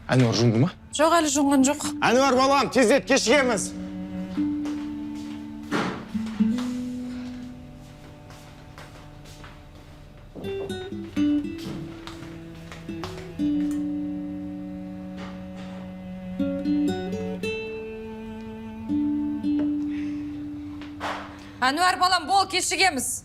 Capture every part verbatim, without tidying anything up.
Әнуар жуынды ма? Жоқ, әлі жуынған жоқ. Әнуар балам, тездет, кешігеміз. Әнуар балам, бол, кешігеміз.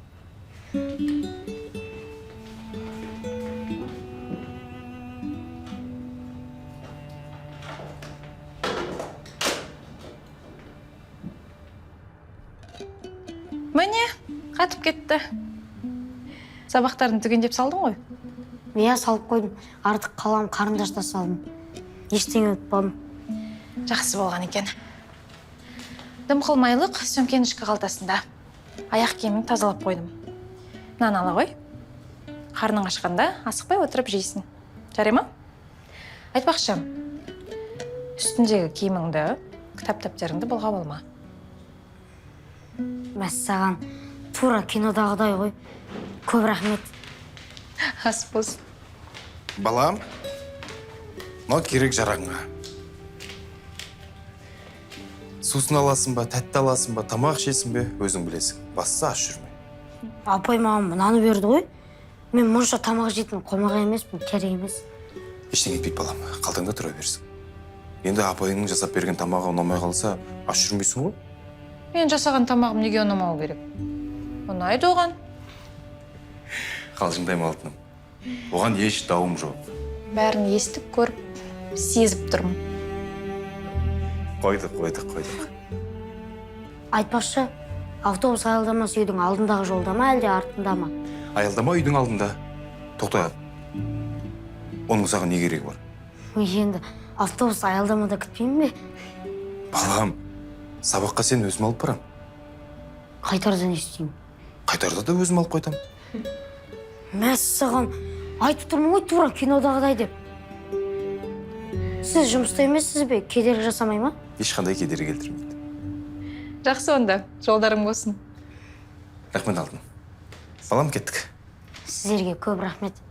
Міне, қатып кетті. Сабақтарын түгендеп салдың ғой? Мен салып қойдым. Артық қалам қарындашта салдым. Ештеңе ұтпадым. Жақсы болған екен. Дым қылмайлық сөмкенің ішкі қалтасында. Аяқ киімін тазалап қойдым. Нан ала ғой. Қарның ашқанда асықпай отырып жейсің. Жарай ма? Айтпақшы, үстіндегі киіміңді, кітап-тәптеріңді былғап алма. Мәссаған, тура кинодағыдай ғой. Көп рахмет. Ас болсын. Балам, мынау керек жарағыңа. Сусын аласың ба, тәтті аласың ба, тамақ ішесің бе, өзің білесің. Басса аш жүрме. Апай маған мынаны берді ғой. Мен мұнша тамақ жейтін қомақ емеспін, керек емес. Ештеңе етпейді балам, қалтаңда тұра берсің. Енді апайыңның жасап берген тамағы ұнамай қалса, аш жүрмейсің ғой? Мен жасаған тамағым неге ұнамау керек? Ұнайды оған. Қалжыңдаймын алтыным. Оған еш дауым жоқ. Бәрін естіп көріп, сезіп тұрмын. Қойдық, қойдық, қойдық. Айтпақшы, автобус аялдамасы үйдің алдындағы жолда ма, әлде артында ма? Аялдама үйдің алдында. Тоқта. Оның саған не керегі бар? Енді автобус аялдамада күтпеймін бе? Балам, сабаққа сен өзім алып барам. Қайтарда не істеймін? Қайтарда да өзім алып қайтам. Мәссаған, айтып тұрмын ғой тура кинодағыдай деп. Сіз жұмыста емессіз бе? Кедергі жасамай ма? Ешқандай кедергі келтірмейді. Жақсы онда, жолдарың болсын. Рахмет алтыным. Балам, кеттік. Сіздерге көп рахмет.